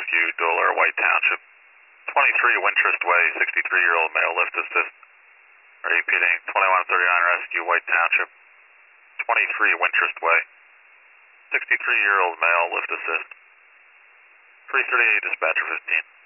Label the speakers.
Speaker 1: Rescue, Dollar, White Township. 23 Wintrust Way, 63-year-old male, lift assist. Repeating, 2139 Rescue, White Township. 23 Wintrust Way. 63-year-old male, lift assist. 338, dispatcher 15.